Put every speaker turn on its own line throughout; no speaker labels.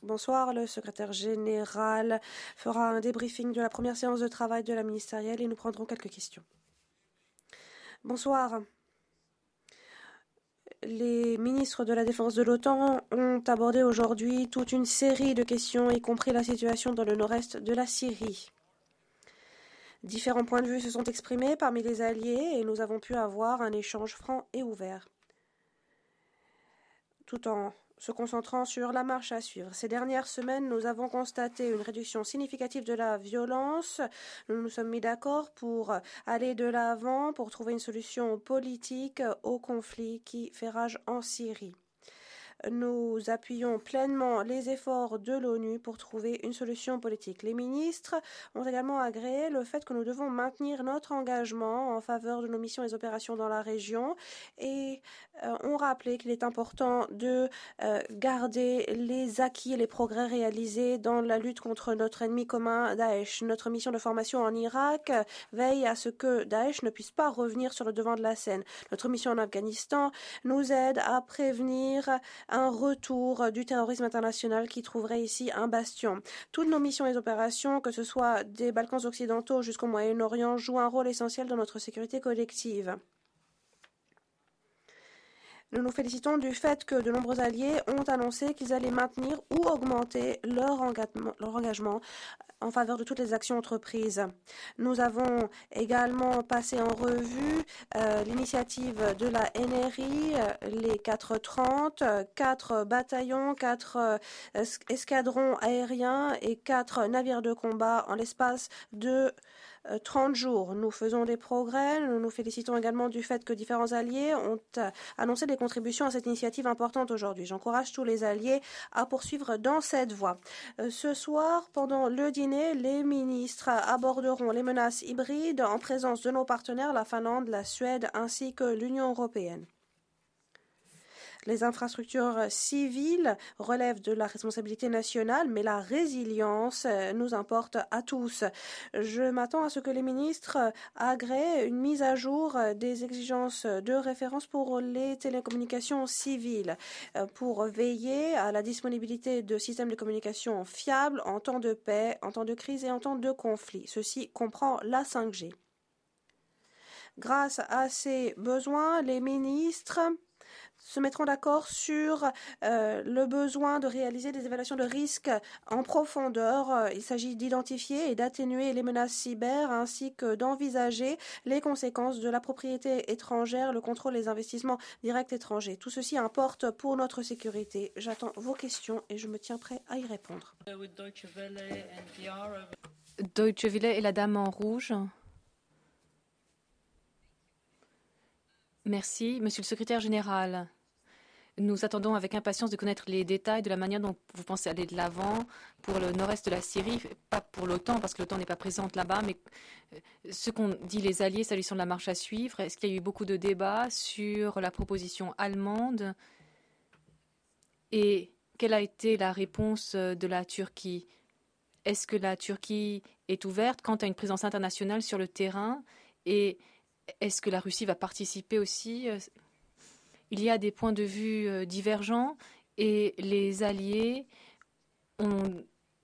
Bonsoir, le secrétaire général fera un débriefing de la première séance de travail de la ministérielle et nous prendrons quelques questions. Bonsoir. Les ministres de la Défense de l'OTAN ont abordé aujourd'hui toute une série de questions, y compris la situation dans le nord-est de la Syrie. Différents points de vue se sont exprimés parmi les alliés et nous avons pu avoir un échange franc et ouvert, tout en se concentrant sur la marche à suivre. Ces dernières semaines, nous avons constaté une réduction significative de la violence. Nous nous sommes mis d'accord pour aller de l'avant, pour trouver une solution politique au conflit qui fait rage en Syrie. Nous appuyons pleinement les efforts de l'ONU pour trouver une solution politique. Les ministres ont également agréé le fait que nous devons maintenir notre engagement en faveur de nos missions et opérations dans la région et ont rappelé qu'il est important de garder les acquis et les progrès réalisés dans la lutte contre notre ennemi commun, Daesh. Notre mission de formation en Irak veille à ce que Daesh ne puisse pas revenir sur le devant de la scène. Notre mission en Afghanistan nous aide à prévenir un retour du terrorisme international qui trouverait ici un bastion. Toutes nos missions et opérations, que ce soit des Balkans occidentaux jusqu'au Moyen-Orient, jouent un rôle essentiel dans notre sécurité collective. Nous nous félicitons du fait que de nombreux alliés ont annoncé qu'ils allaient maintenir ou augmenter leur engagement en faveur de toutes les actions entreprises. Nous avons également passé en revue l'initiative de la NRI, les 430, 4 bataillons, 4 escadrons aériens et 4 navires de combat en l'espace de 30 jours. Nous faisons des progrès. Nous nous félicitons également du fait que différents alliés ont annoncé des contributions à cette initiative importante aujourd'hui. J'encourage tous les alliés à poursuivre dans cette voie. Ce soir, pendant le dîner, les ministres aborderont les menaces hybrides en présence de nos partenaires, la Finlande, la Suède ainsi que l'Union européenne. Les infrastructures civiles relèvent de la responsabilité nationale, mais la résilience nous importe à tous. Je m'attends à ce que les ministres agréent une mise à jour des exigences de référence pour les télécommunications civiles, pour veiller à la disponibilité de systèmes de communication fiables en temps de paix, en temps de crise et en temps de conflit. Ceci comprend la 5G. Grâce à ces besoins, les ministres se mettront d'accord sur le besoin de réaliser des évaluations de risque en profondeur. Il s'agit d'identifier et d'atténuer les menaces cyber ainsi que d'envisager les conséquences de la propriété étrangère, le contrôle des investissements directs étrangers. Tout ceci importe pour notre sécurité. J'attends vos questions et je me tiens prêt à y répondre.
Deutsche Welle et la dame en rouge. Merci, Monsieur le secrétaire général. Nous attendons avec impatience de connaître les détails de la manière dont vous pensez aller de l'avant pour le nord-est de la Syrie, pas pour l'OTAN, parce que l'OTAN n'est pas présente là-bas, mais ce qu'ont dit les alliés s'agissant de la marche à suivre. Est-ce qu'il y a eu beaucoup de débats sur la proposition allemande et quelle a été la réponse de la Turquie? Est-ce que la Turquie est ouverte quant à une présence internationale sur le terrain et est-ce que la Russie va participer aussi? Il y a des points de vue divergents et les alliés ont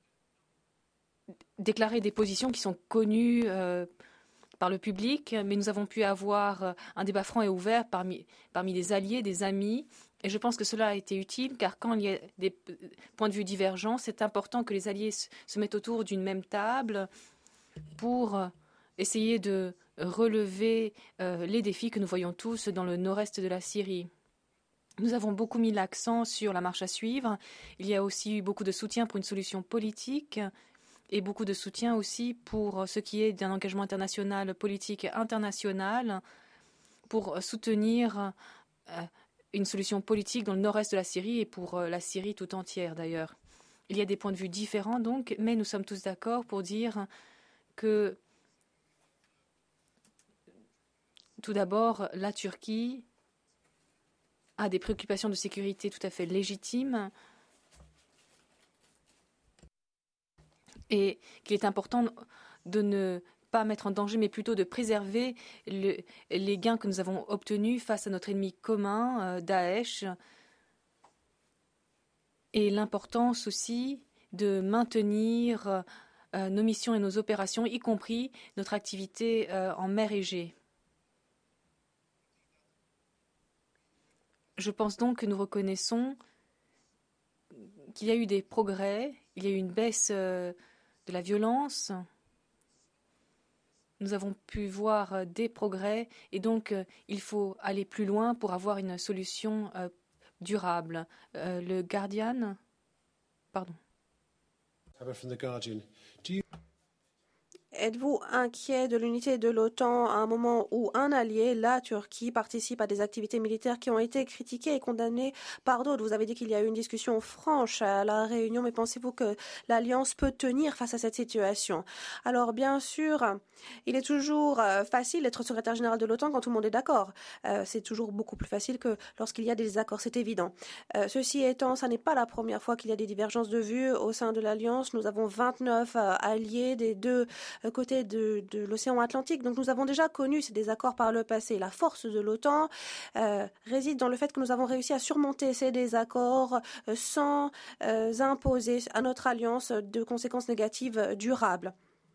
déclaré des positions qui sont connues par le public, mais nous avons pu avoir un débat franc et ouvert parmi les alliés, des amis, et je pense que cela a été utile car quand il y a des points de vue divergents, c'est important que les alliés se mettent autour d'une même table pour essayer de relever les défis que nous voyons tous dans le nord-est de la Syrie. Nous avons beaucoup mis l'accent sur la marche à suivre. Il y a aussi eu beaucoup de soutien pour une solution politique et beaucoup de soutien aussi pour ce qui est d'un engagement international, politique international, pour soutenir une solution politique dans le nord-est de la Syrie et pour la Syrie tout entière d'ailleurs. Il y a des points de vue différents donc, mais nous sommes tous d'accord pour dire que tout d'abord, la Turquie a des préoccupations de sécurité tout à fait légitimes et qu'il est important de ne pas mettre en danger, mais plutôt de préserver les gains que nous avons obtenus face à notre ennemi commun, Daesh. et l'importance aussi de maintenir nos missions et nos opérations, y compris notre activité en mer Égée. Je pense donc que nous reconnaissons qu'il y a eu des progrès, il y a eu une baisse de la violence. Nous avons pu voir des progrès et donc il faut aller plus loin pour avoir une solution durable. Le Guardian, pardon.
Êtes-vous inquiet de l'unité de l'OTAN à un moment où un allié, la Turquie, participe à des activités militaires qui ont été critiquées et condamnées par d'autres? Vous avez dit qu'il y a eu une discussion franche à la réunion, mais pensez-vous que l'Alliance peut tenir face à cette situation? Alors, bien sûr, il est toujours facile d'être secrétaire général de l'OTAN quand tout le monde est d'accord. C'est toujours beaucoup plus facile que lorsqu'il y a des désaccords, c'est évident. Ceci étant, ça n'est pas la première fois qu'il y a des divergences de vues au sein de l'Alliance. Nous avons 29 alliés des deux côté de l'océan Atlantique. Donc nous avons déjà connu ces désaccords par le passé. La force de l'OTAN réside dans le fait que nous avons réussi à surmonter ces désaccords sans imposer à notre alliance de conséquences négatives durables.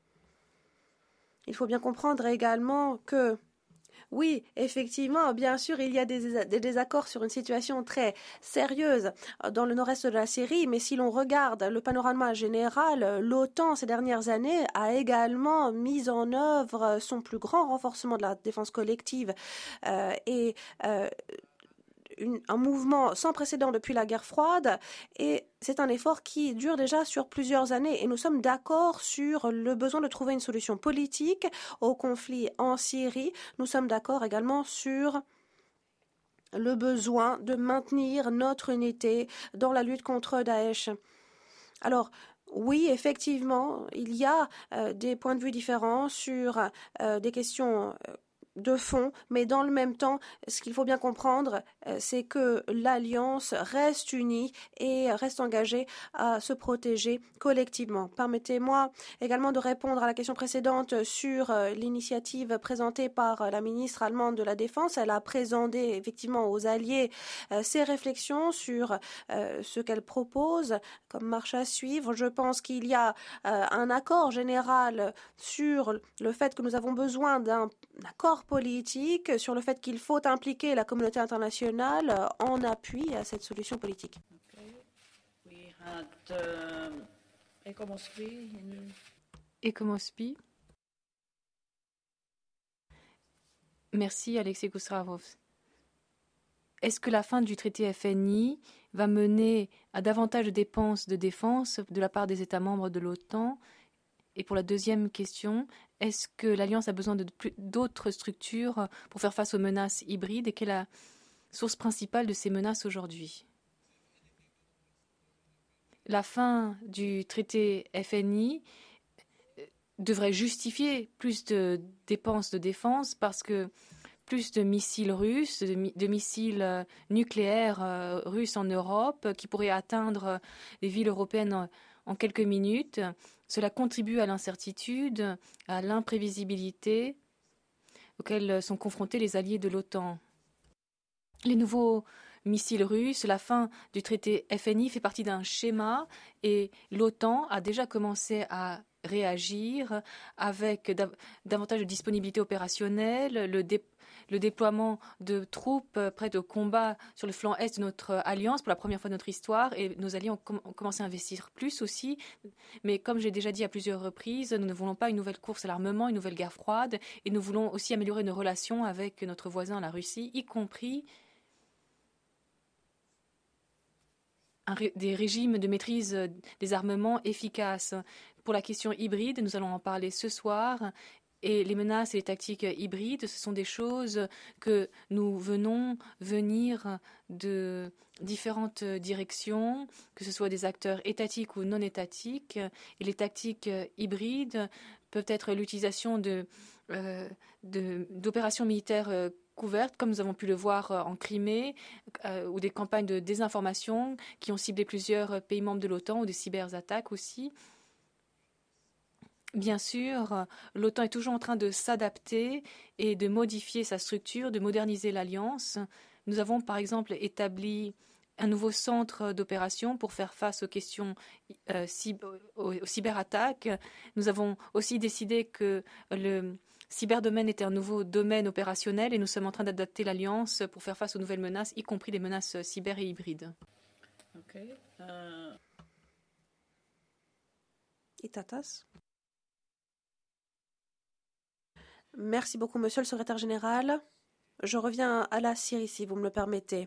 Il faut bien comprendre également que oui, effectivement, bien sûr, il y a des désaccords sur une situation très sérieuse dans le nord-est de la Syrie, mais si l'on regarde le panorama général, l'OTAN, ces dernières années, a également mis en œuvre son plus grand renforcement de la défense collective et un mouvement sans précédent depuis la guerre froide, et c'est un effort qui dure déjà sur plusieurs années, et nous sommes d'accord sur le besoin de trouver une solution politique au conflit en Syrie. Nous sommes d'accord également sur le besoin de maintenir notre unité dans la lutte contre Daesh. Alors, oui, effectivement, il y a des points de vue différents sur des questions de fond, mais dans le même temps, ce qu'il faut bien comprendre, c'est que l'Alliance reste unie et reste engagée à se protéger collectivement. Permettez-moi également de répondre à la question précédente sur l'initiative présentée par la ministre allemande de la Défense. Elle a présenté effectivement aux alliés ses réflexions sur ce qu'elle propose comme marche à suivre. Je pense qu'il y a un accord général sur le fait que nous avons besoin d'un accord politique, sur le fait qu'il faut impliquer la communauté internationale en appui à cette solution politique.
Eko Mosby. Merci Alexei Kousravov. Est-ce que la fin du traité FNI va mener à davantage de dépenses de défense de la part des États membres de l'OTAN? Et pour la deuxième question, est-ce que l'Alliance a besoin d'autres structures pour faire face aux menaces hybrides et quelle est la source principale de ces menaces aujourd'hui? La fin du traité FNI devrait justifier plus de dépenses de défense parce que plus de missiles russes, de missiles nucléaires russes en Europe qui pourraient atteindre les villes européennes en quelques minutes. Cela contribue à l'incertitude, à l'imprévisibilité auxquelles sont confrontés les alliés de l'OTAN. Les nouveaux missiles russes, la fin du traité FNI fait partie d'un schéma et l'OTAN a déjà commencé à réagir avec davantage de disponibilité opérationnelle, le déploiement de troupes prêtes au combat sur le flanc est de notre alliance pour la première fois de notre histoire et nos alliés ont commencé à investir plus aussi. Mais comme j'ai déjà dit à plusieurs reprises, nous ne voulons pas une nouvelle course à l'armement, une nouvelle guerre froide et nous voulons aussi améliorer nos relations avec notre voisin, la Russie, y compris des régimes de maîtrise des armements efficaces. Pour la question hybride, nous allons en parler ce soir. Et les menaces et les tactiques hybrides, ce sont des choses que nous venir de différentes directions, que ce soit des acteurs étatiques ou non étatiques. Et les tactiques hybrides peuvent être l'utilisation d'opérations militaires couvertes, comme nous avons pu le voir en Crimée, ou des campagnes de désinformation qui ont ciblé plusieurs pays membres de l'OTAN, ou des cyberattaques aussi. Bien sûr, l'OTAN est toujours en train de s'adapter et de modifier sa structure, de moderniser l'alliance. Nous avons par exemple établi un nouveau centre d'opération pour faire face aux questions aux cyberattaques. Nous avons aussi décidé que le cyberdomaine était un nouveau domaine opérationnel et nous sommes en train d'adapter l'Alliance pour faire face aux nouvelles menaces, y compris les menaces cyber et hybrides.
Okay.
Itatas. Merci beaucoup, Monsieur le Secrétaire général. Je reviens à la Syrie, si vous me le permettez.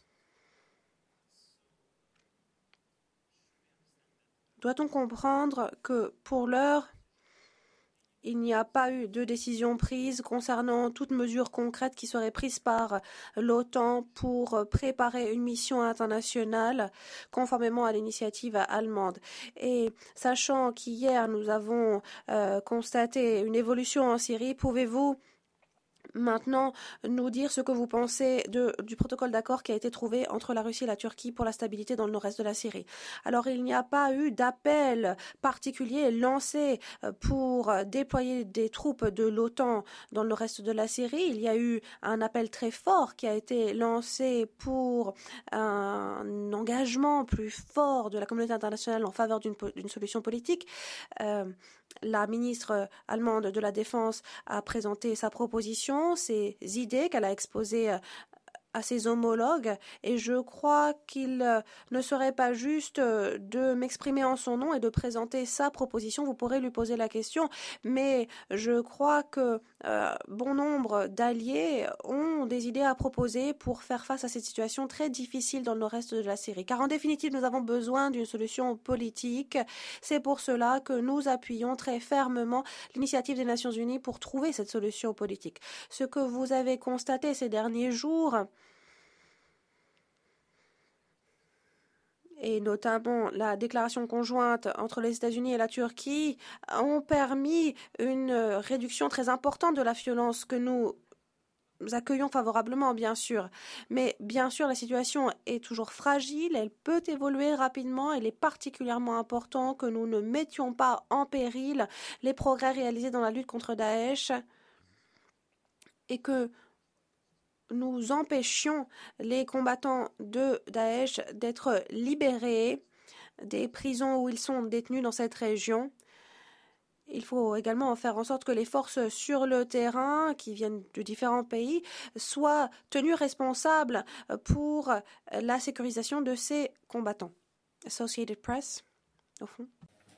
Doit-on comprendre que, pour l'heure, il n'y a pas eu de décision prise concernant toute mesure concrète qui serait prise par l'OTAN pour préparer une mission internationale conformément à l'initiative allemande. Et sachant qu'hier nous avons constaté une évolution en Syrie, pouvez-vous maintenant nous dire ce que vous pensez du protocole d'accord qui a été trouvé entre la Russie et la Turquie pour la stabilité dans le nord-est de la Syrie? Alors, il n'y a pas eu d'appel particulier lancé pour déployer des troupes de l'OTAN dans le nord-est de la Syrie. Il y a eu un appel très fort qui a été lancé pour un engagement plus fort de la communauté internationale en faveur d'une solution politique. La ministre allemande de la Défense a présenté sa proposition, ses idées qu'elle a exposées à ses homologues, et je crois qu'il ne serait pas juste de m'exprimer en son nom et de présenter sa proposition. Vous pourrez lui poser la question, mais je crois que bon nombre d'alliés ont des idées à proposer pour faire face à cette situation très difficile dans le nord-est de la Syrie. Car en définitive, nous avons besoin d'une solution politique. C'est pour cela que nous appuyons très fermement l'initiative des Nations Unies pour trouver cette solution politique. Ce que vous avez constaté ces derniers jours, et notamment la déclaration conjointe entre les États-Unis et la Turquie, ont permis une réduction très importante de la violence que nous accueillons favorablement, bien sûr. Mais bien sûr, la situation est toujours fragile, elle peut évoluer rapidement. Il est particulièrement important que nous ne mettions pas en péril les progrès réalisés dans la lutte contre Daesh et que nous empêchions les combattants de Daesh d'être libérés des prisons où ils sont détenus dans cette région. Il faut également faire en sorte que les forces sur le terrain, qui viennent de différents pays, soient tenues responsables pour la sécurisation de ces combattants. Associated Press, au fond.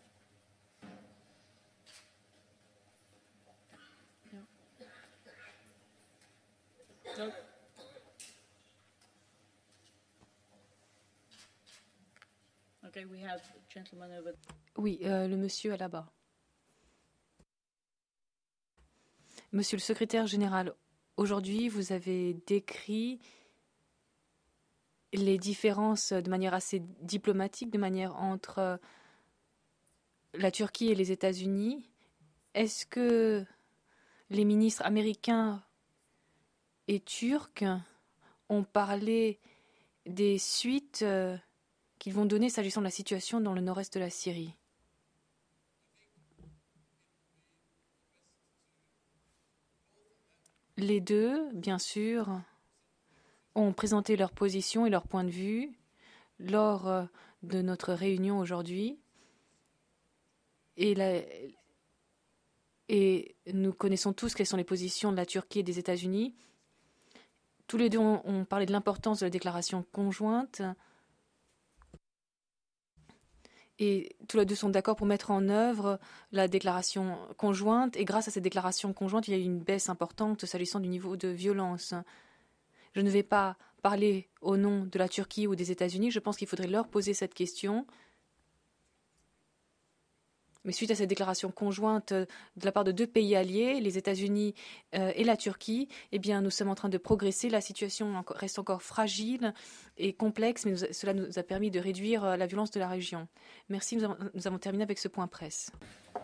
Okay, we have gentleman over.
Oui, le monsieur est là-bas. Monsieur le secrétaire général, aujourd'hui, vous avez décrit les différences de manière assez diplomatique, de manière entre la Turquie et les États-Unis. Est-ce que les ministres américains et turcs ont parlé des suites qu'ils vont donner s'agissant de la situation dans le nord-est de la Syrie? Les deux, bien sûr, ont présenté leur position et leur point de vue lors de notre réunion aujourd'hui. Et nous connaissons tous quelles sont les positions de la Turquie et des États-Unis. Tous les deux ont parlé de l'importance de la déclaration conjointe. Et tous les deux sont d'accord pour mettre en œuvre la déclaration conjointe. Et grâce à cette déclaration conjointe, il y a eu une baisse importante s'agissant du niveau de violence. Je ne vais pas parler au nom de la Turquie ou des États-Unis. Je pense qu'il faudrait leur poser cette question. Mais suite à cette déclaration conjointe de la part de deux pays alliés, les États-Unis et la Turquie, eh bien, nous sommes en train de progresser. La situation reste encore fragile et complexe, mais cela nous a permis de réduire la violence de la région. Merci, nous avons terminé avec ce point presse.